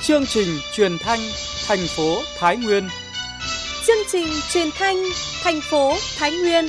Chương trình truyền thanh thành phố Thái Nguyên. Chương trình truyền thanh thành phố Thái Nguyên.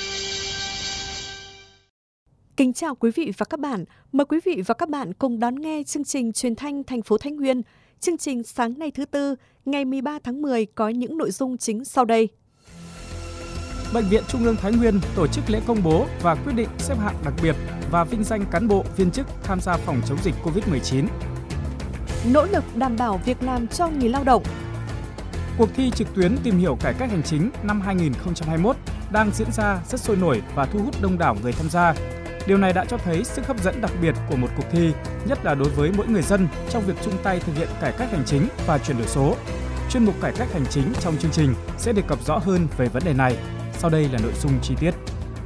Kính chào quý vị và các bạn. Mời quý vị và các bạn cùng đón nghe chương trình truyền thanh thành phố Thái Nguyên. Chương trình sáng nay thứ Tư, ngày 13 tháng 10 có những nội dung chính sau đây. Bệnh viện Trung ương Thái Nguyên tổ chức lễ công bố và quyết định xếp hạng đặc biệt và vinh danh cán bộ viên chức tham gia phòng chống dịch COVID-19. Nỗ lực đảm bảo việc làm cho người lao động. Cuộc thi trực tuyến tìm hiểu cải cách hành chính năm 2021 đang diễn ra rất sôi nổi và thu hút đông đảo người tham gia. Điều này đã cho thấy sức hấp dẫn đặc biệt của một cuộc thi, nhất là đối với mỗi người dân trong việc chung tay thực hiện cải cách hành chính và chuyển đổi số. Chuyên mục cải cách hành chính trong chương trình sẽ đề cập rõ hơn về vấn đề này. Sau đây là nội dung chi tiết.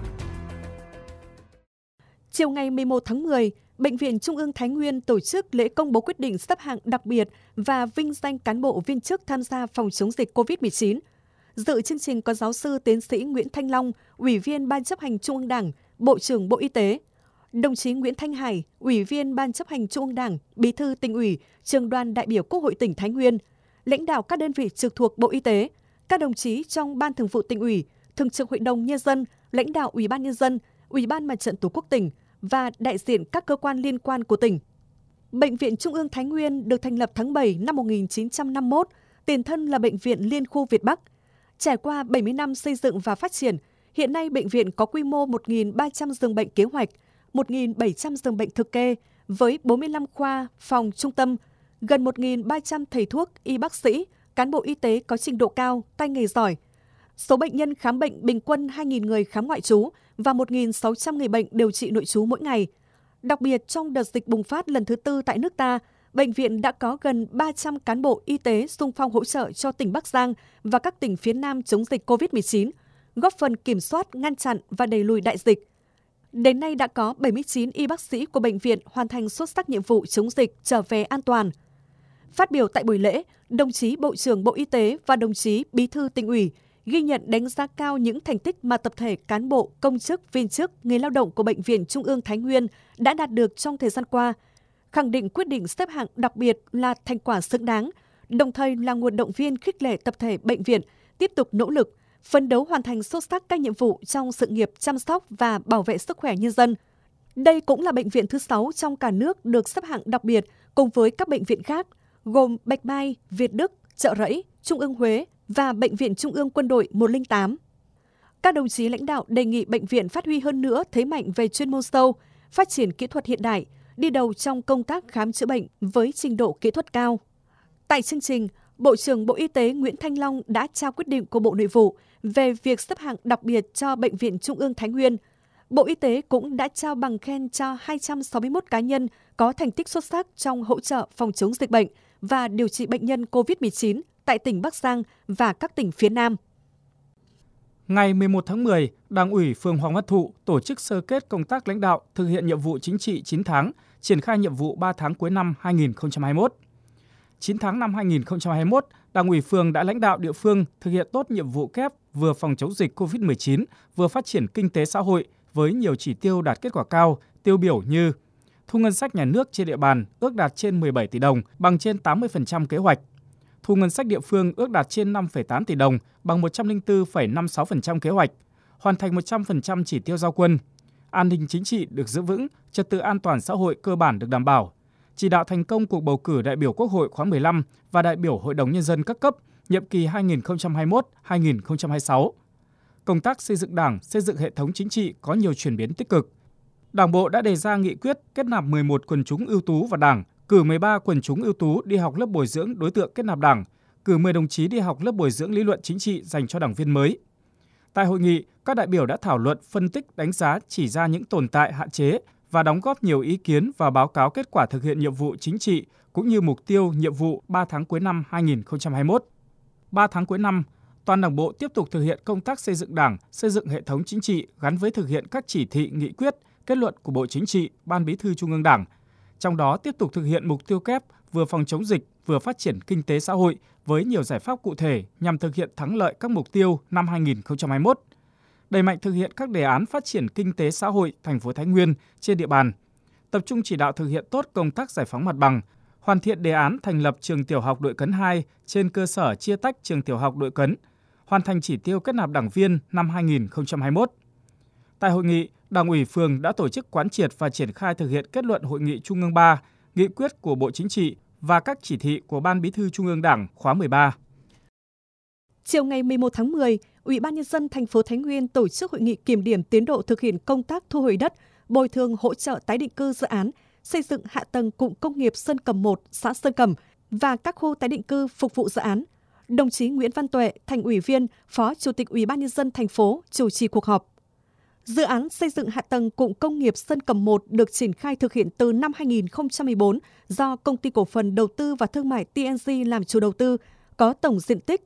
Chiều ngày 11 tháng 10, Bệnh viện Trung ương Thái Nguyên tổ chức lễ công bố quyết định xếp hạng đặc biệt và vinh danh cán bộ viên chức tham gia phòng chống dịch COVID-19. Dự chương trình có giáo sư tiến sĩ Nguyễn Thanh Long, Ủy viên Ban chấp hành Trung ương Đảng, Bộ trưởng Bộ Y tế, đồng chí Nguyễn Thanh Hải, Ủy viên Ban chấp hành Trung ương Đảng, Bí thư Tỉnh ủy, Trưởng đoàn đại biểu Quốc hội tỉnh Thái Nguyên, lãnh đạo các đơn vị trực thuộc Bộ Y tế, các đồng chí trong Ban Thường vụ Tỉnh ủy, Thường trực Hội đồng Nhân dân, lãnh đạo Ủy ban Nhân dân, Ủy ban Mặt trận Tổ quốc tỉnh và đại diện các cơ quan liên quan của tỉnh. Bệnh viện Trung ương Thái Nguyên được thành lập tháng 7 năm 1951, tiền thân là Bệnh viện Liên khu Việt Bắc. Trải qua 70 năm xây dựng và phát triển, hiện nay bệnh viện có quy mô 1.300 giường bệnh kế hoạch, 1.700 giường bệnh thực kê với 45 khoa, phòng, trung tâm, gần 1.300 thầy thuốc, y bác sĩ, cán bộ y tế có trình độ cao, tay nghề giỏi. Số bệnh nhân khám bệnh bình quân 2.000 người khám ngoại trú và 1.600 người bệnh điều trị nội trú mỗi ngày. Đặc biệt, trong đợt dịch bùng phát lần thứ 4 tại nước ta, bệnh viện đã có gần 300 cán bộ y tế xung phong hỗ trợ cho tỉnh Bắc Giang và các tỉnh phía Nam chống dịch COVID-19, góp phần kiểm soát, ngăn chặn và đẩy lùi đại dịch. Đến nay đã có 79 y bác sĩ của bệnh viện hoàn thành xuất sắc nhiệm vụ chống dịch trở về an toàn. Phát biểu tại buổi lễ, đồng chí Bộ trưởng Bộ Y tế và đồng chí Bí thư Tỉnh ủy ghi nhận đánh giá cao những thành tích mà tập thể cán bộ, công chức, viên chức, người lao động của Bệnh viện Trung ương Thái Nguyên đã đạt được trong thời gian qua, khẳng định quyết định xếp hạng đặc biệt là thành quả xứng đáng, đồng thời là nguồn động viên khích lệ tập thể bệnh viện tiếp tục nỗ lực, phấn đấu hoàn thành xuất sắc các nhiệm vụ trong sự nghiệp chăm sóc và bảo vệ sức khỏe nhân dân. Đây cũng là bệnh viện thứ 6 trong cả nước được xếp hạng đặc biệt cùng với các bệnh viện khác, gồm Bạch Mai, Việt Đức, Chợ Rẫy, Trung ương Huế và Bệnh viện Trung ương Quân đội 108. Các đồng chí lãnh đạo đề nghị bệnh viện phát huy hơn nữa thế mạnh về chuyên môn sâu, phát triển kỹ thuật hiện đại, đi đầu trong công tác khám chữa bệnh với trình độ kỹ thuật cao. Tại chương trình, Bộ trưởng Bộ Y tế Nguyễn Thanh Long đã trao quyết định của Bộ Nội vụ về việc xếp hạng đặc biệt cho Bệnh viện Trung ương Thái Nguyên. Bộ Y tế cũng đã trao bằng khen cho 261 cá nhân có thành tích xuất sắc trong hỗ trợ phòng chống dịch bệnh và điều trị bệnh nhân COVID-19 tại tỉnh Bắc Giang và các tỉnh phía Nam. Ngày 11 tháng 10, Đảng ủy phường Hoàng Văn Thụ tổ chức sơ kết công tác lãnh đạo thực hiện nhiệm vụ chính trị 9 tháng, triển khai nhiệm vụ 3 tháng cuối năm 2021. 9 tháng năm 2021, Đảng ủy phường đã lãnh đạo địa phương thực hiện tốt nhiệm vụ kép vừa phòng chống dịch COVID-19, vừa phát triển kinh tế xã hội với nhiều chỉ tiêu đạt kết quả cao, tiêu biểu như thu ngân sách nhà nước trên địa bàn ước đạt trên 17 tỷ đồng, bằng trên 80% kế hoạch. Thu ngân sách địa phương ước đạt trên 5,8 tỷ đồng, bằng 104,56% kế hoạch, hoàn thành 100% chỉ tiêu giao quân. An ninh chính trị được giữ vững, trật tự an toàn xã hội cơ bản được đảm bảo. Chỉ đạo thành công cuộc bầu cử đại biểu Quốc hội khóa 15 và đại biểu Hội đồng Nhân dân các cấp, nhiệm kỳ 2021-2026. Công tác xây dựng Đảng, xây dựng hệ thống chính trị có nhiều chuyển biến tích cực. Đảng bộ đã đề ra nghị quyết kết nạp 11 quần chúng ưu tú vào Đảng, cử 13 quần chúng ưu tú đi học lớp bồi dưỡng đối tượng kết nạp Đảng, cử 10 đồng chí đi học lớp bồi dưỡng lý luận chính trị dành cho đảng viên mới. Tại hội nghị, các đại biểu đã thảo luận, phân tích, đánh giá, chỉ ra những tồn tại, hạn chế và đóng góp nhiều ý kiến vào báo cáo kết quả thực hiện nhiệm vụ chính trị cũng như mục tiêu nhiệm vụ 3 tháng cuối năm 2021. 3 tháng cuối năm, toàn Đảng bộ tiếp tục thực hiện công tác xây dựng Đảng, xây dựng hệ thống chính trị gắn với thực hiện các chỉ thị, nghị quyết, kết luận của Bộ Chính trị, Ban Bí thư Trung ương Đảng. Trong đó tiếp tục thực hiện mục tiêu kép vừa phòng chống dịch, vừa phát triển kinh tế xã hội với nhiều giải pháp cụ thể nhằm thực hiện thắng lợi các mục tiêu năm 2021. Đẩy mạnh thực hiện các đề án phát triển kinh tế xã hội thành phố Thái Nguyên trên địa bàn. Tập trung chỉ đạo thực hiện tốt công tác giải phóng mặt bằng, hoàn thiện đề án thành lập trường tiểu học Đội Cấn 2 trên cơ sở chia tách trường tiểu học Đội Cấn, hoàn thành chỉ tiêu kết nạp đảng viên năm 2021. Tại hội nghị, Đảng ủy phường đã tổ chức quán triệt và triển khai thực hiện kết luận Hội nghị Trung ương 3, nghị quyết của Bộ Chính trị và các chỉ thị của Ban Bí thư Trung ương Đảng khóa 13. Chiều ngày 11 tháng 10, Ủy ban Nhân dân thành phố Thái Nguyên tổ chức hội nghị kiểm điểm tiến độ thực hiện công tác thu hồi đất, bồi thường hỗ trợ tái định cư dự án xây dựng hạ tầng cụm công nghiệp Sơn Cầm 1, xã Sơn Cầm và các khu tái định cư phục vụ dự án. Đồng chí Nguyễn Văn Tuệ, Thành ủy viên, Phó Chủ tịch Ủy ban Nhân dân thành phố chủ trì cuộc họp. Dự án xây dựng hạ tầng cụm công nghiệp Sơn Cầm 1 được triển khai thực hiện từ năm 2014 do Công ty Cổ phần Đầu tư và Thương mại TNG làm chủ đầu tư, có tổng diện tích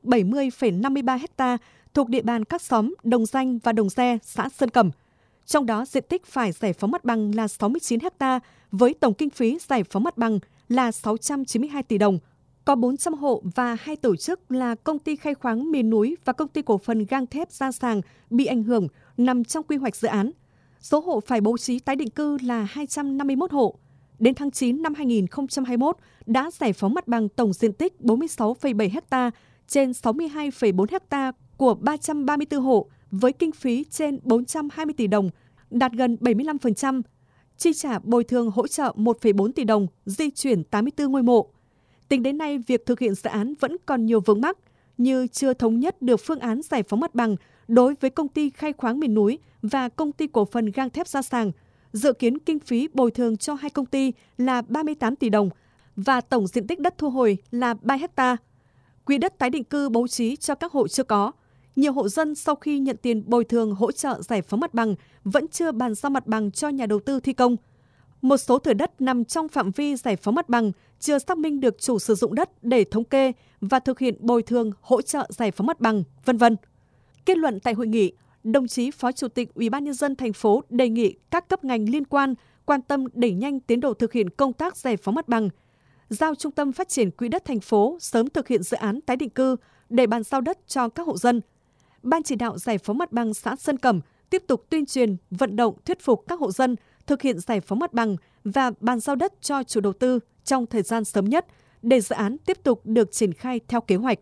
70,53 ha thuộc địa bàn các xóm Đồng Danh và Đồng Re, xã Sơn Cầm. Trong đó, diện tích phải giải phóng mặt bằng là 69 ha với tổng kinh phí giải phóng mặt bằng là 692 tỷ đồng. Có 400 hộ và 2 tổ chức là Công ty Khai khoáng Miền núi và Công ty Cổ phần Gang thép Gia Sàng bị ảnh hưởng nằm trong quy hoạch dự án. Số hộ phải bố trí tái định cư là 251 hộ. Đến tháng 9 năm 2021 đã giải phóng mặt bằng tổng diện tích 46,7 ha trên 62,4 ha của 334 hộ với kinh phí trên 420 tỷ đồng, đạt gần 75%, chi trả bồi thường hỗ trợ 1,4 tỷ đồng, di chuyển 84 ngôi mộ. Tính đến nay, việc thực hiện dự án vẫn còn nhiều vướng mắc như chưa thống nhất được phương án giải phóng mặt bằng đối với Công ty Khai khoáng Miền núi và Công ty Cổ phần Gang thép Gia Sàng. Dự kiến kinh phí bồi thường cho hai công ty là 38 tỷ đồng và tổng diện tích đất thu hồi là 3 ha. Quỹ đất tái định cư bố trí cho các hộ chưa có. Nhiều hộ dân sau khi nhận tiền bồi thường hỗ trợ giải phóng mặt bằng vẫn chưa bàn giao mặt bằng cho nhà đầu tư thi công. Một số thửa đất nằm trong phạm vi giải phóng mặt bằng chưa xác minh được chủ sử dụng đất để thống kê và thực hiện bồi thường hỗ trợ giải phóng mặt bằng, v.v. Kết luận tại hội nghị, đồng chí Phó Chủ tịch Ủy ban Nhân dân thành phố đề nghị các cấp ngành liên quan quan tâm đẩy nhanh tiến độ thực hiện công tác giải phóng mặt bằng, giao Trung tâm Phát triển Quỹ đất thành phố sớm thực hiện dự án tái định cư để bàn giao đất cho các hộ dân. Ban chỉ đạo giải phóng mặt bằng xã Sơn Cầm tiếp tục tuyên truyền, vận động thuyết phục các hộ dân thực hiện giải phóng mặt bằng và bàn giao đất cho chủ đầu tư trong thời gian sớm nhất để dự án tiếp tục được triển khai theo kế hoạch.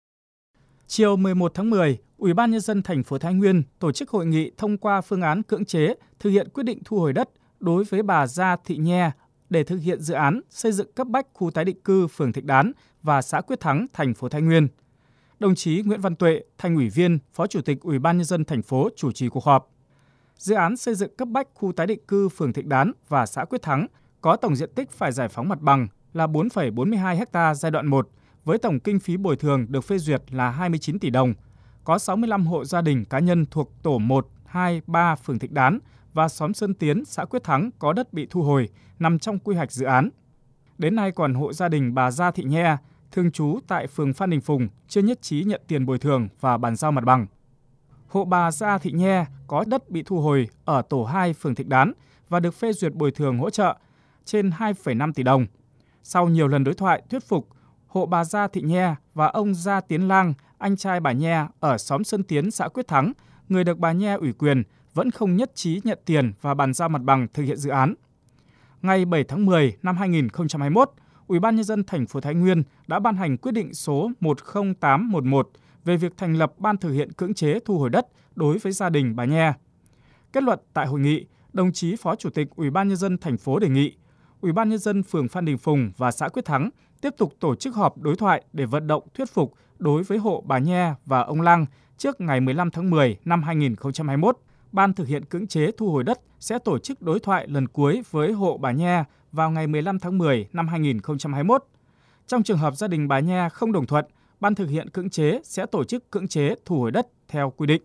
Chiều 11 tháng 10, Ủy ban Nhân dân thành phố Thái Nguyên tổ chức hội nghị thông qua phương án cưỡng chế thực hiện quyết định thu hồi đất đối với bà Gia Thị Nhe để thực hiện dự án xây dựng cấp bách khu tái định cư phường Thạch Đán và xã Quyết Thắng, thành phố Thái Nguyên. Đồng chí Nguyễn Văn Tuệ, Thành ủy viên, Phó Chủ tịch Ủy ban Nhân dân thành phố chủ trì cuộc họp. Dự án xây dựng cấp bách khu tái định cư phường Thạch Đán và xã Quyết Thắng có tổng diện tích phải giải phóng mặt bằng là 4,42 ha giai đoạn 1 với tổng kinh phí bồi thường được phê duyệt là 29 tỷ đồng. Có 65 hộ gia đình cá nhân thuộc tổ 1, 2, 3 phường Thạch Đán và xóm Sơn Tiến, xã Quyết Thắng có đất bị thu hồi nằm trong quy hoạch dự án. Đến nay còn hộ gia đình bà Gia Thị Nhe, thường trú tại phường Phan Đình Phùng chưa nhất trí nhận tiền bồi thường và bàn giao mặt bằng. Hộ bà Gia Thị Nhe có đất bị thu hồi ở tổ 2 phường Thạch Đán và được phê duyệt bồi thường hỗ trợ trên 2,5 tỷ đồng. Sau nhiều lần đối thoại thuyết phục, hộ bà Gia Thị Nhe và ông Gia Tiến Lang, anh trai bà Nhe ở xóm Sơn Tiến, xã Quyết Thắng, người được bà Nhe ủy quyền, vẫn không nhất trí nhận tiền và bàn giao mặt bằng thực hiện dự án. Ngày 7 tháng 10 năm 2021, Ủy ban Nhân dân thành phố Thái Nguyên đã ban hành quyết định số 10811 về việc thành lập ban thực hiện cưỡng chế thu hồi đất đối với gia đình bà Nhe. Kết luận tại hội nghị, đồng chí Phó Chủ tịch Ủy ban Nhân dân thành phố đề nghị Ủy ban Nhân dân phường Phan Đình Phùng và xã Quyết Thắng tiếp tục tổ chức họp đối thoại để vận động thuyết phục đối với hộ bà Nhe và ông Lang trước ngày 15 tháng 10 năm 2021. Ban thực hiện cưỡng chế thu hồi đất sẽ tổ chức đối thoại lần cuối với hộ bà Nhe vào ngày 15 tháng 10 năm 2021. Trong trường hợp gia đình bà Nhe không đồng thuận, Ban thực hiện cưỡng chế sẽ tổ chức cưỡng chế thu hồi đất theo quy định.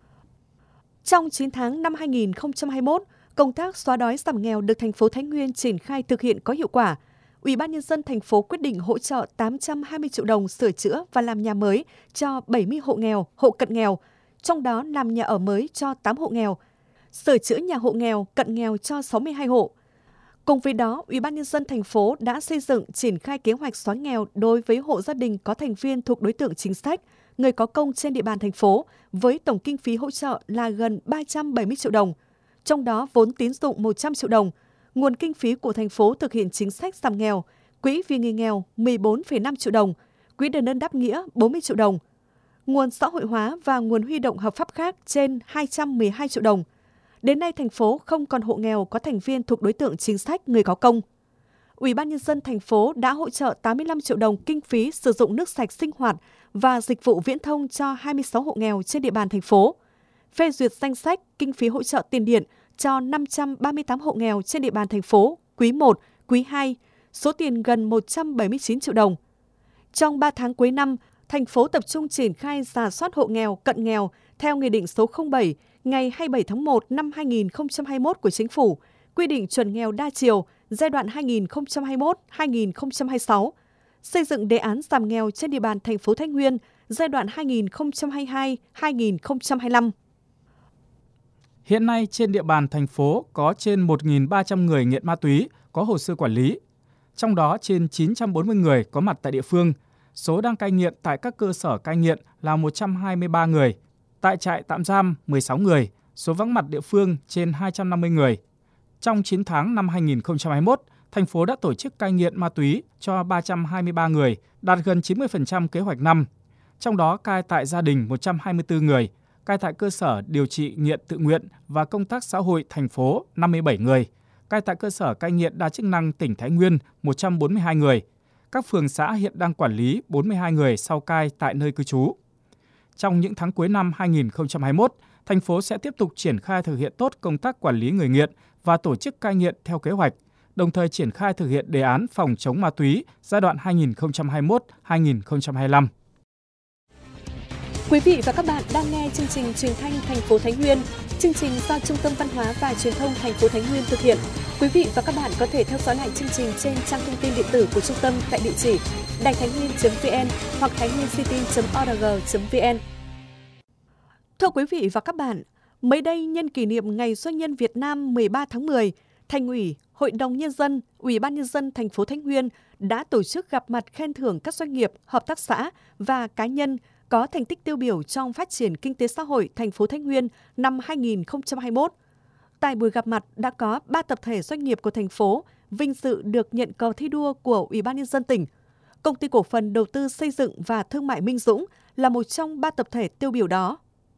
Trong 9 tháng năm 2021, công tác xóa đói giảm nghèo được thành phố Thái Nguyên triển khai thực hiện có hiệu quả. Ủy ban Nhân dân thành phố quyết định hỗ trợ 820 triệu đồng sửa chữa và làm nhà mới cho 70 hộ nghèo, hộ cận nghèo, trong đó làm nhà ở mới cho 8 hộ nghèo, sửa chữa nhà hộ nghèo, cận nghèo cho 62 hộ. Cùng với đó, Ủy ban Nhân dân thành phố đã xây dựng triển khai kế hoạch xóa nghèo đối với hộ gia đình có thành viên thuộc đối tượng chính sách, người có công trên địa bàn thành phố với tổng kinh phí hỗ trợ là gần 370 triệu đồng. Trong đó vốn tín dụng 100 triệu đồng, nguồn kinh phí của thành phố thực hiện chính sách giảm nghèo, Quỹ vì người nghèo 14,5 triệu đồng, Quỹ đền ơn đáp nghĩa 40 triệu đồng, nguồn xã hội hóa và nguồn huy động hợp pháp khác trên 212 triệu đồng. Đến nay, thành phố không còn hộ nghèo có thành viên thuộc đối tượng chính sách người có công. Ủy ban Nhân dân thành phố đã hỗ trợ 85 triệu đồng kinh phí sử dụng nước sạch sinh hoạt và dịch vụ viễn thông cho 26 hộ nghèo trên địa bàn thành phố. Phê duyệt danh sách kinh phí hỗ trợ tiền điện cho 538 hộ nghèo trên địa bàn thành phố quý 1, quý 2, số tiền gần 179 triệu đồng. Trong 3 tháng cuối năm, thành phố tập trung triển khai rà soát hộ nghèo, cận nghèo theo Nghị định số 07 ngày 27 tháng 1 năm 2021 của Chính phủ, quy định chuẩn nghèo đa chiều giai đoạn 2021-2026, xây dựng đề án giảm nghèo trên địa bàn thành phố Thái Nguyên giai đoạn 2022-2025. Hiện nay trên địa bàn thành phố có trên 1.300 người nghiện ma túy có hồ sơ quản lý, trong đó trên 940 người có mặt tại địa phương. Số đang cai nghiện tại các cơ sở cai nghiện là 123 người, tại trại tạm giam 16 người, số vắng mặt địa phương trên 250 người. Trong 9 tháng năm 2021, thành phố đã tổ chức cai nghiện ma túy cho 323 người, đạt gần 90% kế hoạch năm. Trong đó cai tại gia đình 124 người, cai tại cơ sở điều trị nghiện tự nguyện và công tác xã hội thành phố 57 người, cai tại cơ sở cai nghiện đa chức năng tỉnh Thái Nguyên 142 người. Các phường xã hiện đang quản lý 42 người sau cai tại nơi cư trú. Trong những tháng cuối năm 2021, thành phố sẽ tiếp tục triển khai thực hiện tốt công tác quản lý người nghiện và tổ chức cai nghiện theo kế hoạch, đồng thời triển khai thực hiện đề án phòng chống ma túy giai đoạn 2021-2025. Quý vị và các bạn đang nghe chương trình truyền thanh thành phố Thái Nguyên. Chương trình do Trung tâm Văn hóa và Truyền thông thành phố Thái Nguyên thực hiện. Quý vị và các bạn có thể theo dõi lại chương trình trên trang thông tin điện tử của trung tâm tại địa chỉ đàitháinhnguyên.vn hoặc thainhviencity.org.vn. Thưa quý vị và các bạn, mới đây nhân kỷ niệm Ngày Doanh nhân Việt Nam 13 tháng 10, Thành ủy, Hội đồng Nhân dân, Ủy ban Nhân dân thành phố Thái Nguyên đã tổ chức gặp mặt khen thưởng các doanh nghiệp, hợp tác xã và cá nhân có thành tích tiêu biểu trong phát triển kinh tế xã hội thành phố Thái Nguyên năm 2021. Tại buổi gặp mặt đã có 3 tập thể doanh nghiệp của thành phố vinh dự được nhận cờ thi đua của Ủy ban Nhân dân tỉnh. Công ty cổ phần đầu tư xây dựng và thương mại Minh Dũng là một trong 3 tập thể tiêu biểu đó.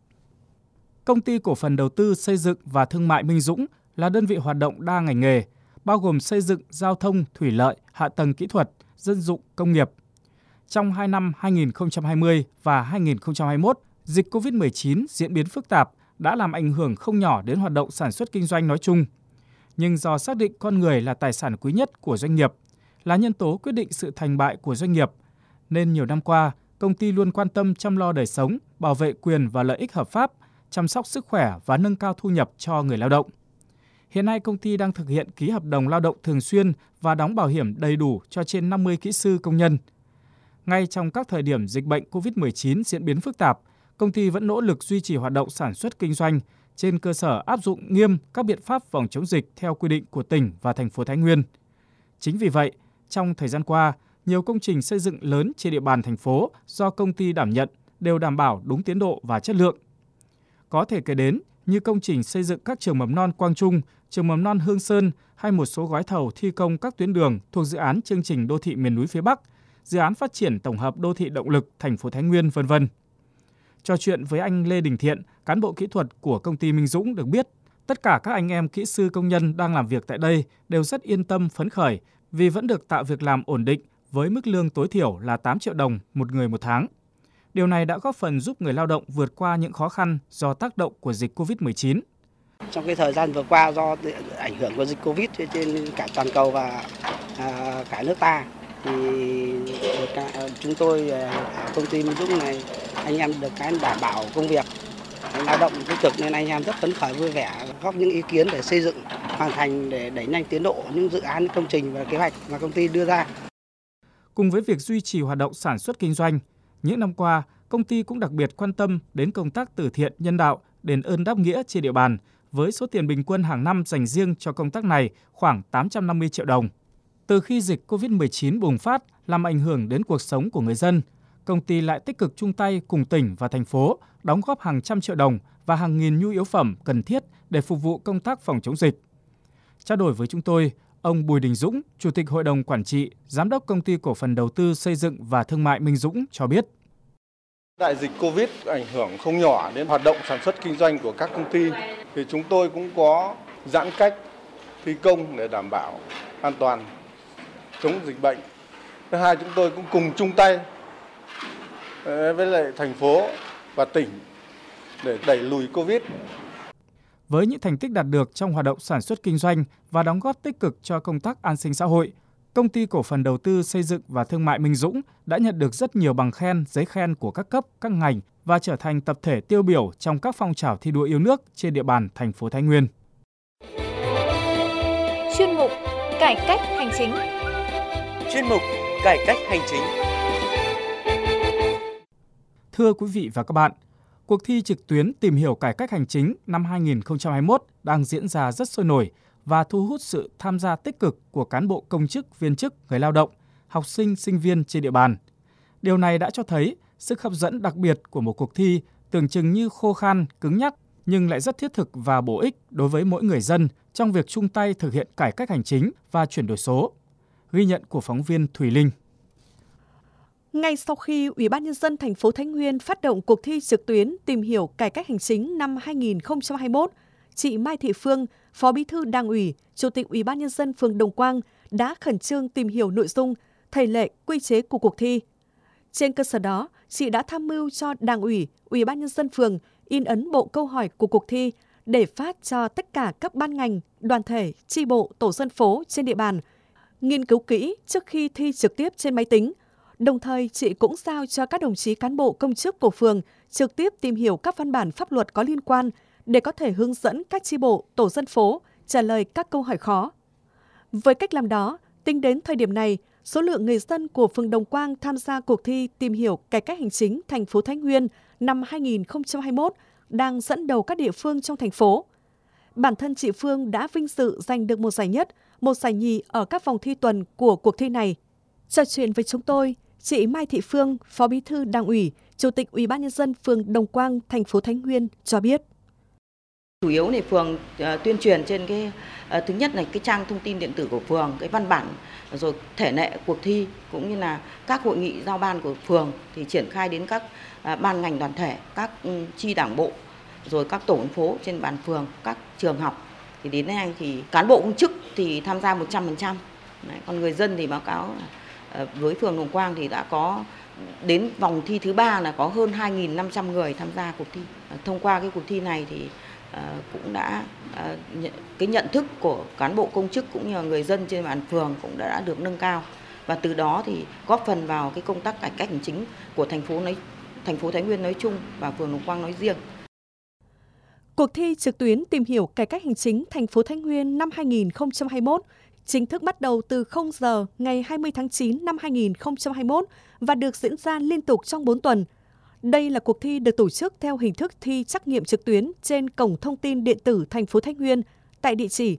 Công ty cổ phần đầu tư xây dựng và thương mại Minh Dũng là đơn vị hoạt động đa ngành nghề, bao gồm xây dựng, giao thông, thủy lợi, hạ tầng kỹ thuật, dân dụng, công nghiệp. Trong 2 năm 2020 và 2021, dịch COVID-19 diễn biến phức tạp đã làm ảnh hưởng không nhỏ đến hoạt động sản xuất kinh doanh nói chung. Nhưng do xác định con người là tài sản quý nhất của doanh nghiệp, là nhân tố quyết định sự thành bại của doanh nghiệp, nên nhiều năm qua, công ty luôn quan tâm chăm lo đời sống, bảo vệ quyền và lợi ích hợp pháp, chăm sóc sức khỏe và nâng cao thu nhập cho người lao động. Hiện nay, công ty đang thực hiện ký hợp đồng lao động thường xuyên và đóng bảo hiểm đầy đủ cho trên 50 kỹ sư công nhân. Ngay trong các thời điểm dịch bệnh COVID-19 diễn biến phức tạp, công ty vẫn nỗ lực duy trì hoạt động sản xuất kinh doanh trên cơ sở áp dụng nghiêm các biện pháp phòng chống dịch theo quy định của tỉnh và thành phố Thái Nguyên. Chính vì vậy, trong thời gian qua, nhiều công trình xây dựng lớn trên địa bàn thành phố do công ty đảm nhận đều đảm bảo đúng tiến độ và chất lượng. Có thể kể đến như công trình xây dựng các trường mầm non Quang Trung, trường mầm non Hương Sơn hay một số gói thầu thi công các tuyến đường thuộc dự án chương trình đô thị miền núi phía Bắc, dự án phát triển tổng hợp đô thị động lực thành phố Thái Nguyên, v.v. Trò chuyện với anh Lê Đình Thiện, cán bộ kỹ thuật của công ty Minh Dũng được biết, tất cả các anh em kỹ sư công nhân đang làm việc tại đây đều rất yên tâm phấn khởi vì vẫn được tạo việc làm ổn định với mức lương tối thiểu là 8 triệu đồng một người một tháng. Điều này đã góp phần giúp người lao động vượt qua những khó khăn do tác động của dịch COVID-19. Trong cái thời gian vừa qua do ảnh hưởng của dịch Covid trên cả toàn cầu và cả nước ta thì chúng tôi công ty Minh Dũng này anh em được cái đảm bảo công việc, lao động tích cực nên anh em rất phấn khởi vui vẻ, góp những ý kiến để xây dựng hoàn thành để đẩy nhanh tiến độ những dự án công trình và kế hoạch mà công ty đưa ra. Cùng với việc duy trì hoạt động sản xuất kinh doanh, những năm qua công ty cũng đặc biệt quan tâm đến công tác từ thiện nhân đạo, đền ơn đáp nghĩa trên địa bàn với số tiền bình quân hàng năm dành riêng cho công tác này khoảng 850 triệu đồng. Từ khi dịch COVID-19 bùng phát làm ảnh hưởng đến cuộc sống của người dân, công ty lại tích cực chung tay cùng tỉnh và thành phố đóng góp hàng trăm triệu đồng và hàng nghìn nhu yếu phẩm cần thiết để phục vụ công tác phòng chống dịch. Trao đổi với chúng tôi, Ông Bùi Đình Dũng, Chủ tịch Hội đồng Quản trị, Giám đốc Công ty Cổ phần Đầu tư Xây dựng và Thương mại Minh Dũng cho biết. Đại dịch Covid ảnh hưởng không nhỏ đến hoạt động sản xuất kinh doanh của các công ty. Thì chúng tôi cũng có giãn cách thi công để đảm bảo an toàn chống dịch bệnh. Thứ hai, chúng tôi cũng cùng chung tay với lại thành phố và tỉnh để đẩy lùi Covid. Với những thành tích đạt được trong hoạt động sản xuất kinh doanh và đóng góp tích cực cho công tác an sinh xã hội, Công ty Cổ phần Đầu tư Xây dựng và Thương mại Minh Dũng đã nhận được rất nhiều bằng khen, giấy khen của các cấp, các ngành và trở thành tập thể tiêu biểu trong các phong trào thi đua yêu nước trên địa bàn thành phố Thái Nguyên. Chuyên mục Cải cách hành chính. Chuyên mục Cải cách hành chính. Thưa quý vị và các bạn, cuộc thi trực tuyến tìm hiểu cải cách hành chính năm 2021 đang diễn ra rất sôi nổi và thu hút sự tham gia tích cực của cán bộ công chức, viên chức, người lao động, học sinh, sinh viên trên địa bàn. Điều này đã cho thấy sức hấp dẫn đặc biệt của một cuộc thi tưởng chừng như khô khan, cứng nhắc nhưng lại rất thiết thực và bổ ích đối với mỗi người dân trong việc chung tay thực hiện cải cách hành chính và chuyển đổi số. Ghi nhận của phóng viên Thùy Linh. Ngay sau khi Ủy ban Nhân dân thành phố Thái Nguyên phát động cuộc thi trực tuyến tìm hiểu cải cách hành chính năm 2021, chị Mai Thị Phương, Phó Bí thư Đảng ủy, Chủ tịch Ủy ban Nhân dân phường Đồng Quang đã khẩn trương tìm hiểu nội dung, thể lệ, quy chế của cuộc thi. Trên cơ sở đó, chị đã tham mưu cho Đảng ủy, Ủy ban Nhân dân phường in ấn bộ câu hỏi của cuộc thi để phát cho tất cả các ban ngành, đoàn thể, chi bộ, tổ dân phố trên địa bàn, nghiên cứu kỹ trước khi thi trực tiếp trên máy tính. Đồng thời, chị cũng giao cho các đồng chí cán bộ công chức của phường trực tiếp tìm hiểu các văn bản pháp luật có liên quan để có thể hướng dẫn các chi bộ, tổ dân phố trả lời các câu hỏi khó. Với cách làm đó, tính đến thời điểm này, số lượng người dân của phường Đồng Quang tham gia cuộc thi tìm hiểu cải cách hành chính thành phố Thái Nguyên năm 2021 đang dẫn đầu các địa phương trong thành phố. Bản thân chị Phương đã vinh dự giành được một giải nhất, một giải nhì ở các vòng thi tuần của cuộc thi này. Trò chuyện với chúng tôi, chị Mai Thị Phương, Phó Bí thư Đảng ủy, Chủ tịch Ủy ban Nhân dân phường Đồng Quang, thành phố Thái Nguyên cho biết. Chủ yếu này phường tuyên truyền trên cái thứ nhất là cái trang thông tin điện tử của phường, cái văn bản rồi thể lệ cuộc thi cũng như là các hội nghị giao ban của phường thì triển khai đến các ban ngành đoàn thể, các chi đảng bộ rồi các tổ dân phố trên bàn phường, các trường học. Thì đến nay thì cán bộ công chức thì tham gia 100%. Đấy, còn người dân thì báo cáo với phường Đồng Quang thì đã có đến vòng thi thứ 3 là có hơn 2.500 người tham gia cuộc thi. Thông qua cái cuộc thi này thì cũng đã cái nhận thức của cán bộ công chức cũng như người dân trên bàn phường cũng đã được nâng cao và từ đó thì góp phần vào cái công tác cải cách hành chính của thành phố Thái Nguyên nói chung và phường Đồng Quang nói riêng. Cuộc thi trực tuyến tìm hiểu cải cách hành chính thành phố Thái Nguyên năm 2021 chính thức bắt đầu từ 0 giờ ngày 20 tháng 9 năm 2021 và được diễn ra liên tục trong 4 tuần. Đây là cuộc thi được tổ chức theo hình thức thi trắc nghiệm trực tuyến trên cổng thông tin điện tử thành phố Thái Nguyên tại địa chỉ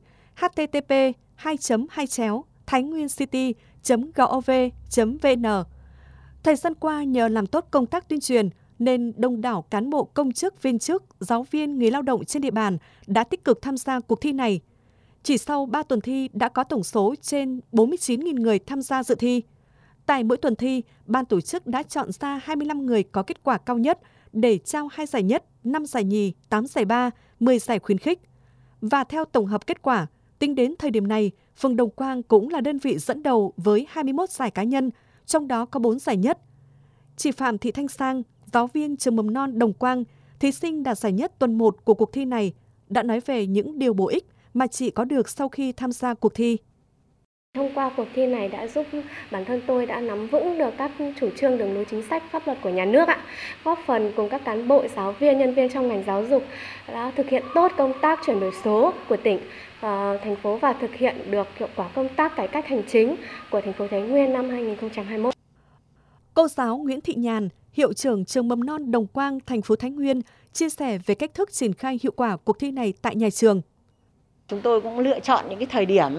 http://thainhguyencity.gov.vn. Thời gian qua, nhờ làm tốt công tác tuyên truyền nên đông đảo cán bộ công chức, viên chức, giáo viên, người lao động trên địa bàn đã tích cực tham gia cuộc thi này. Chỉ sau 3 tuần thi đã có tổng số trên 49.000 người tham gia dự thi. Tại mỗi tuần thi, ban tổ chức đã chọn ra 25 người có kết quả cao nhất để trao 2 giải nhất, 5 giải nhì, 8 giải ba, 10 giải khuyến khích. Và theo tổng hợp kết quả, tính đến thời điểm này, phường Đồng Quang cũng là đơn vị dẫn đầu với 21 giải cá nhân, trong đó có 4 giải nhất. Chị Phạm Thị Thanh Sang, giáo viên trường mầm non Đồng Quang, thí sinh đạt giải nhất tuần 1 của cuộc thi này, đã nói về những điều bổ ích mà chị có được sau khi tham gia cuộc thi. Thông qua cuộc thi này đã giúp bản thân tôi đã nắm vững được các chủ trương, đường lối, chính sách, pháp luật của nhà nước, góp phần cùng các cán bộ, giáo viên, nhân viên trong ngành giáo dục đã thực hiện tốt công tác chuyển đổi số của tỉnh, thành phố và thực hiện được hiệu quả công tác cải cách hành chính của thành phố Thái Nguyên năm 2021. Cô giáo Nguyễn Thị Nhàn, hiệu trưởng trường mầm non Đồng Quang, thành phố Thái Nguyên, chia sẻ về cách thức triển khai hiệu quả cuộc thi này tại nhà trường. Chúng tôi cũng lựa chọn những cái thời điểm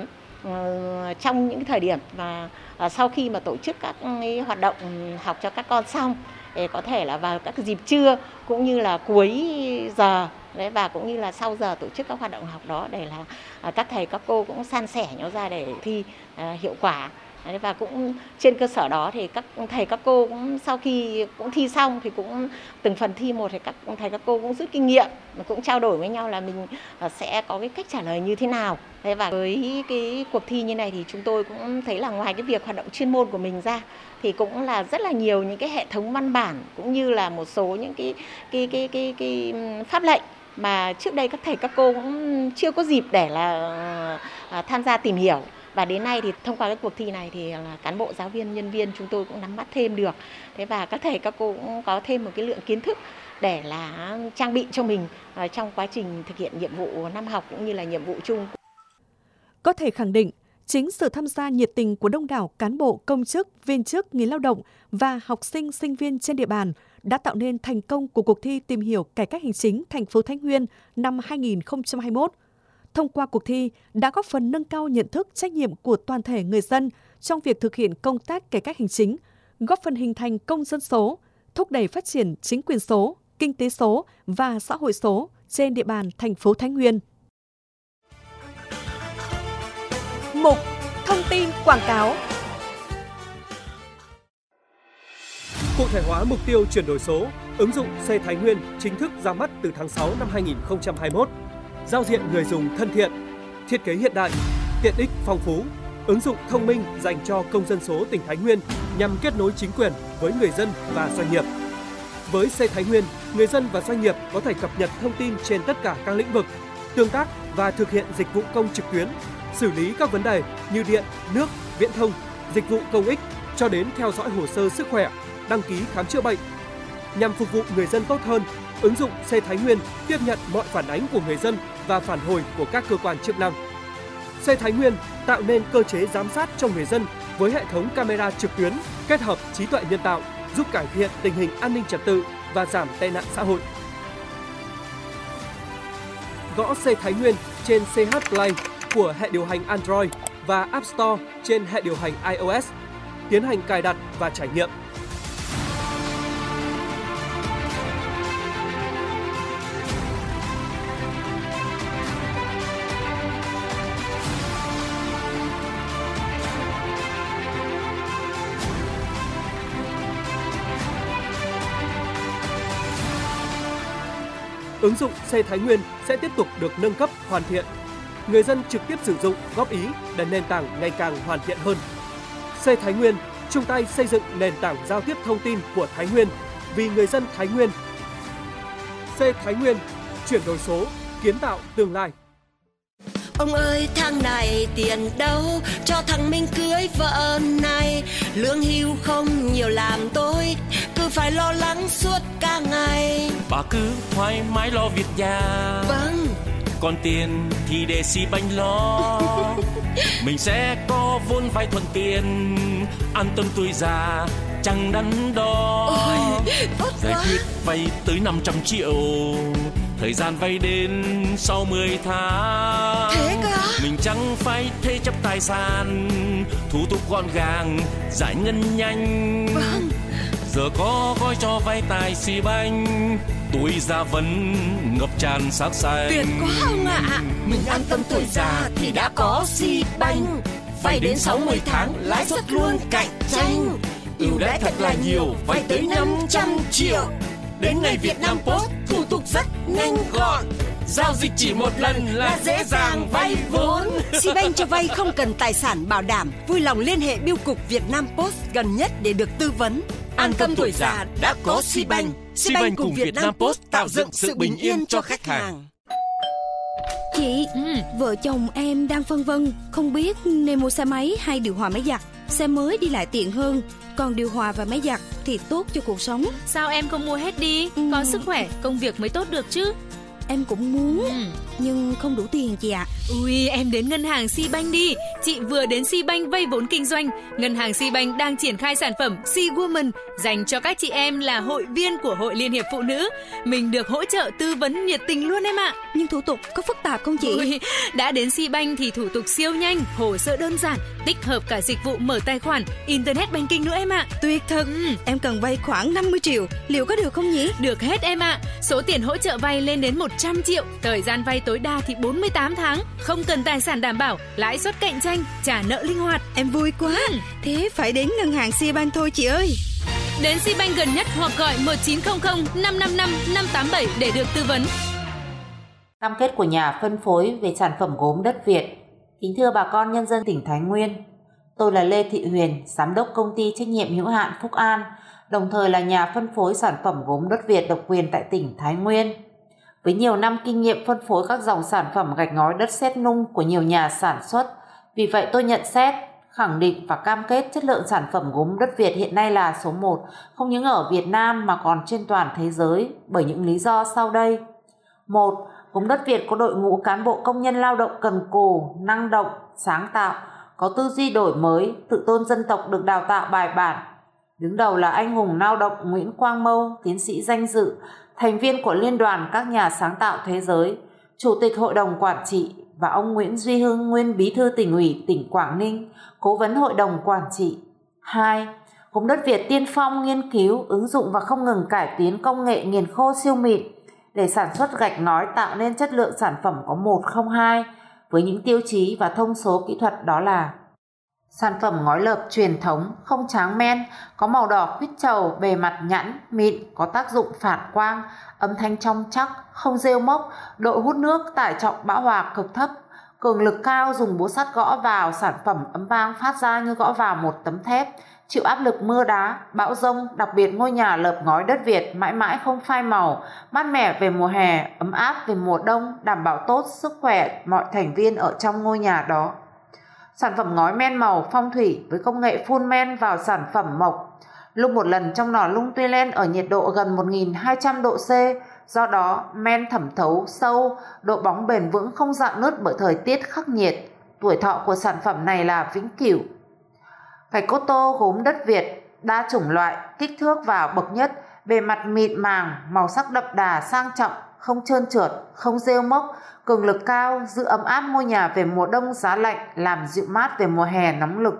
trong những cái thời điểm mà sau khi mà tổ chức các hoạt động học cho các con xong để có thể là vào các dịp trưa cũng như là cuối giờ đấy, và cũng như là sau giờ tổ chức các hoạt động học đó để là các thầy các cô cũng san sẻ nhau ra để thi hiệu quả. Đấy, và cũng trên cơ sở đó thì các thầy các cô cũng sau khi cũng thi xong thì cũng từng phần thi một thì các thầy các cô cũng rút kinh nghiệm và cũng trao đổi với nhau là mình sẽ có cái cách trả lời như thế nào. Thế và với cái cuộc thi như này thì chúng tôi cũng thấy là ngoài cái việc hoạt động chuyên môn của mình ra thì cũng là rất là nhiều những cái hệ thống văn bản cũng như là một số những cái pháp lệnh mà trước đây các thầy các cô cũng chưa có dịp để là tham gia tìm hiểu. Và đến nay thì thông qua cái cuộc thi này thì là cán bộ, giáo viên, nhân viên chúng tôi cũng nắm bắt thêm được. Thế và các thầy các cô cũng có thêm một cái lượng kiến thức để là trang bị cho mình trong quá trình thực hiện nhiệm vụ năm học cũng như là nhiệm vụ chung. Có thể khẳng định, chính sự tham gia nhiệt tình của đông đảo cán bộ, công chức, viên chức, người lao động và học sinh, sinh viên trên địa bàn đã tạo nên thành công của cuộc thi tìm hiểu cải cách hành chính thành phố Thái Nguyên năm 2021. Thông qua cuộc thi đã góp phần nâng cao nhận thức, trách nhiệm của toàn thể người dân trong việc thực hiện công tác cải cách hành chính, góp phần hình thành công dân số, thúc đẩy phát triển chính quyền số, kinh tế số và xã hội số trên địa bàn thành phố Thái Nguyên. Mục Thông tin quảng cáo. Cụ thể hóa mục tiêu chuyển đổi số, ứng dụng C Thái Nguyên chính thức ra mắt từ tháng 6 năm 2021. Giao diện người dùng thân thiện, thiết kế hiện đại, tiện ích phong phú, ứng dụng thông minh dành cho công dân số tỉnh Thái Nguyên nhằm kết nối chính quyền với người dân và doanh nghiệp. Với C Thái Nguyên, người dân và doanh nghiệp có thể cập nhật thông tin trên tất cả các lĩnh vực, tương tác và thực hiện dịch vụ công trực tuyến, xử lý các vấn đề như điện, nước, viễn thông, dịch vụ công ích cho đến theo dõi hồ sơ sức khỏe, đăng ký khám chữa bệnh. Nhằm phục vụ người dân tốt hơn, ứng dụng C Thái Nguyên tiếp nhận mọi phản ánh của người dân và phản hồi của các cơ quan chức năng. C Thái Nguyên tạo nên cơ chế giám sát cho người dân với hệ thống camera trực tuyến kết hợp trí tuệ nhân tạo giúp cải thiện tình hình an ninh trật tự và giảm tệ nạn xã hội. Gõ C Thái Nguyên trên CH Play của hệ điều hành Android và App Store trên hệ điều hành iOS. Tiến hành cài đặt và trải nghiệm. Ứng dụng C Thái Nguyên sẽ tiếp tục được nâng cấp, hoàn thiện. Người dân trực tiếp sử dụng, góp ý để nền tảng ngày càng hoàn thiện hơn. C Thái Nguyên chung tay xây dựng nền tảng giao tiếp thông tin của Thái Nguyên vì người dân Thái Nguyên. C Thái Nguyên, chuyển đổi số, kiến tạo tương lai. Ông ơi, tháng này tiền đâu cho thằng mình cưới vợ này, lương hưu không nhiều làm tôi cứ phải lo lắng suốt cả ngày. Bà cứ thoải mái lo việc nhà. Vâng. Còn tiền thì để Sibank lo. Mình sẽ có vốn vay thuận tiện, an tâm tuổi già chẳng đắn đo. Giải quyết vay tới 500 triệu, thời gian vay đến sau 10 tháng. Thế cơ? Mình chẳng phải thế chấp tài sản, thủ tục gọn gàng, giải ngân nhanh. Vâng. Giờ có gói cho vay tại Sibank, tuổi già vẫn ngập tràn sắc xanh. Tuyệt quá ông ạ. Mình an tâm tuổi già thì đã có Sibank, vay đến 60 tháng, lãi suất luôn cạnh tranh. Ưu đãi thật là nhiều, vay tới 500 triệu. Đến ngày Vietnam Post, thủ tục rất nhanh gọn. Giao dịch chỉ một lần là dễ dàng vay vốn. Sibank cho vay không cần tài sản bảo đảm. Vui lòng liên hệ bưu cục Vietnam Post gần nhất để được tư vấn. An tâm tuổi già đã có Sibank. Sibank cùng Vietnam Post tạo dựng sự bình yên cho khách hàng. Chị, vợ chồng em đang phân vân, không biết nên mua xe máy hay điều hòa máy giặt. Xe mới đi lại tiện hơn, còn điều hòa và máy giặt thì tốt cho cuộc sống. Sao em không mua hết đi? Có sức khỏe, công việc mới tốt được chứ. Em cũng muốn, nhưng không đủ tiền chị ạ. Ui, em đến ngân hàng Sibank đi. Chị vừa đến Sibank vay vốn kinh doanh. Ngân hàng Sibank đang triển khai sản phẩm SeaWoman dành cho các chị em là hội viên của Hội Liên hiệp Phụ nữ. Mình được hỗ trợ tư vấn nhiệt tình luôn em ạ. Nhưng thủ tục có phức tạp không chị? Ôi, đã đến Sibank thì thủ tục siêu nhanh, hồ sơ đơn giản, tích hợp cả dịch vụ mở tài khoản, Internet banking nữa em ạ. Tuyệt thật. Em cần vay khoảng 50 triệu, liệu có được không nhỉ? Được hết em ạ. Số tiền hỗ trợ vay lên đến 100 triệu, thời gian vay tối đa thì 48 tháng, không cần tài sản đảm bảo, lãi suất cạnh tranh, trả nợ linh hoạt. Em vui quá. Thế phải đến ngân hàng Sibank thôi chị ơi. Đến Sibank gần nhất hoặc gọi 1900 555 587 để được tư vấn. Cam kết của nhà phân phối về sản phẩm gốm đất Việt. Kính thưa bà con nhân dân tỉnh Thái Nguyên, tôi là Lê Thị Huyền, giám đốc công ty trách nhiệm hữu hạn Phúc An, đồng thời là nhà phân phối sản phẩm gốm đất Việt độc quyền tại tỉnh Thái Nguyên. Với nhiều năm kinh nghiệm phân phối các dòng sản phẩm gạch ngói đất sét nung của nhiều nhà sản xuất, vì vậy tôi nhận xét, khẳng định và cam kết chất lượng sản phẩm gốm đất Việt hiện nay là số 1, không những ở Việt Nam mà còn trên toàn thế giới bởi những lý do sau đây. 1. Gốm đất Việt có đội ngũ cán bộ công nhân lao động cần cù, năng động, sáng tạo, có tư duy đổi mới, tự tôn dân tộc được đào tạo bài bản. Đứng đầu là anh hùng lao động Nguyễn Quang Mâu, tiến sĩ danh dự, thành viên của Liên đoàn các nhà sáng tạo thế giới, Chủ tịch Hội đồng Quản trị, và ông Nguyễn Duy Hưng, nguyên Bí thư Tỉnh ủy tỉnh Quảng Ninh, Cố vấn Hội đồng Quản trị. 2. Gốm đất Việt tiên phong nghiên cứu, ứng dụng và không ngừng cải tiến công nghệ nghiền khô siêu mịn để sản xuất gạch ngói tạo nên chất lượng sản phẩm có 102 với những tiêu chí và thông số kỹ thuật đó là: sản phẩm ngói lợp truyền thống, không tráng men, có màu đỏ quýt trầu, bề mặt nhẵn, mịn, có tác dụng phản quang, âm thanh trong chắc, không rêu mốc, độ hút nước, tải trọng bão hòa cực thấp, cường lực cao, dùng búa sắt gõ vào sản phẩm ấm vang phát ra như gõ vào một tấm thép, chịu áp lực mưa đá, bão dông. Đặc biệt ngôi nhà lợp ngói đất Việt mãi mãi không phai màu, mát mẻ về mùa hè, ấm áp về mùa đông, đảm bảo tốt sức khỏe mọi thành viên ở trong ngôi nhà đó. Sản phẩm ngói men màu phong thủy với công nghệ phun men vào sản phẩm mộc, lung một lần trong nỏ lung tuy len ở nhiệt độ gần 1200 độ C, do đó men thẩm thấu sâu, độ bóng bền vững, không rạn nứt bởi thời tiết khắc nghiệt. Tuổi thọ của sản phẩm này là vĩnh cửu. Gạch cốt tô gốm đất Việt đa chủng loại, kích thước và bậc nhất, bề mặt mịn màng, màu sắc đậm đà sang trọng, không trơn trượt, không rêu mốc, cường lực cao, giữ ấm áp ngôi nhà về mùa đông giá lạnh, làm dịu mát về mùa hè nóng lực.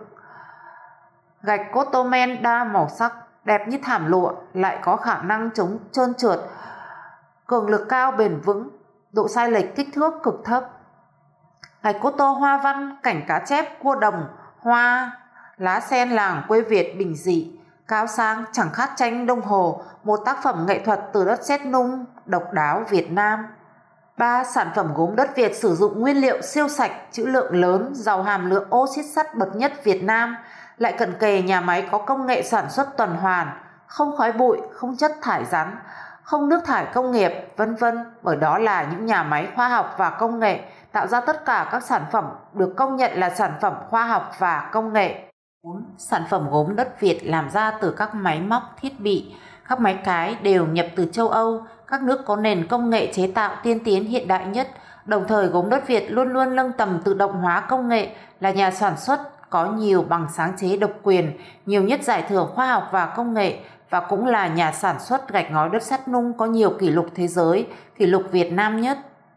Gạch cốt tô men đa màu sắc, đẹp như thảm lụa, lại có khả năng chống trơn trượt, cường lực cao, bền vững, độ sai lệch kích thước cực thấp. Gạch cốt tô hoa văn, cảnh cá chép, cua đồng, hoa, lá sen làng quê Việt bình dị, cao sang, chẳng khác tranh đồng hồ, một tác phẩm nghệ thuật từ đất sét nung độc đáo Việt Nam. 3. Sản phẩm gốm đất Việt sử dụng nguyên liệu siêu sạch, trữ lượng lớn, giàu hàm lượng oxit sắt bậc nhất Việt Nam, lại cận kề nhà máy có công nghệ sản xuất tuần hoàn, không khói bụi, không chất thải rắn, không nước thải công nghiệp, vân vân. Bởi đó là những nhà máy khoa học và công nghệ tạo ra tất cả các sản phẩm được công nhận là sản phẩm khoa học và công nghệ. 4. Sản phẩm gốm đất Việt làm ra từ các máy móc, thiết bị, các máy cái đều nhập từ châu Âu, các nước có nền công nghệ chế tạo tiên tiến hiện đại nhất. Đồng thời gốm đất Việt luôn luôn nâng tầm tự động hóa công nghệ, là nhà sản xuất có nhiều bằng sáng chế độc quyền, nhiều nhất giải thưởng khoa học và công nghệ, và cũng là nhà sản xuất gạch ngói đất sét nung có nhiều kỷ lục thế giới, kỷ lục Việt Nam nhất.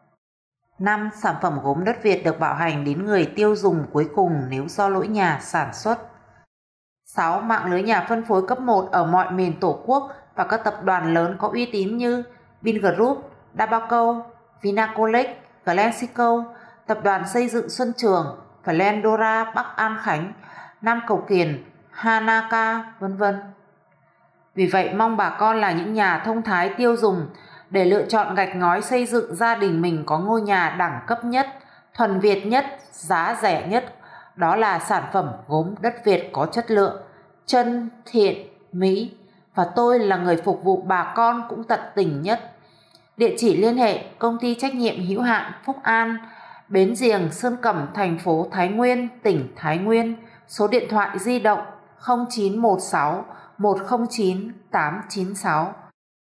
5. Sản phẩm gốm đất Việt được bảo hành đến người tiêu dùng cuối cùng nếu do lỗi nhà sản xuất. 6. Mạng lưới nhà phân phối cấp 1 ở mọi miền Tổ quốc và các tập đoàn lớn có uy tín như Vingroup, Dabaco, Vinaconex, Glensico, tập đoàn xây dựng Xuân Trường, Glendora, Bắc An Khánh, Nam Cầu Kiền, Hanaka, vân vân. Vì vậy mong bà con là những nhà thông thái tiêu dùng để lựa chọn gạch ngói xây dựng gia đình mình có ngôi nhà đẳng cấp nhất, thuần Việt nhất, giá rẻ nhất. Đó là sản phẩm gốm đất Việt có chất lượng, chân, thiện, mỹ. Và tôi là người phục vụ bà con cũng tận tình nhất. Địa chỉ liên hệ: công ty trách nhiệm hữu hạn Phúc An, Bến Giềng, Sơn Cẩm, thành phố Thái Nguyên, tỉnh Thái Nguyên. Số điện thoại di động 0916 109 896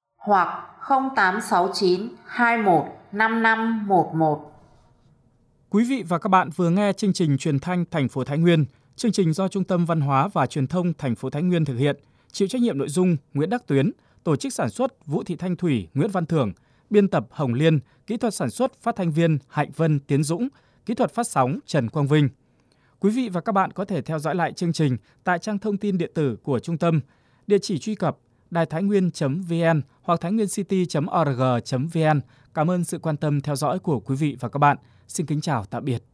hoặc 0869 21 5511. Quý vị và các bạn vừa nghe chương trình truyền thanh thành phố Thái Nguyên. Chương trình do Trung tâm Văn hóa và Truyền thông thành phố Thái Nguyên thực hiện, chịu trách nhiệm nội dung Nguyễn Đắc Tuyến, tổ chức sản xuất Vũ Thị Thanh Thủy, Nguyễn Văn Thưởng, biên tập Hồng Liên, kỹ thuật sản xuất phát thanh viên Hạnh Vân, Tiến Dũng, kỹ thuật phát sóng Trần Quang Vinh. Quý vị và các bạn có thể theo dõi lại chương trình tại trang thông tin điện tử của trung tâm, địa chỉ truy cập đài-thái-nguyên.vn hoặc thainguyencity.org.vn. Cảm ơn sự quan tâm theo dõi của quý vị và các bạn. Xin kính chào tạm biệt.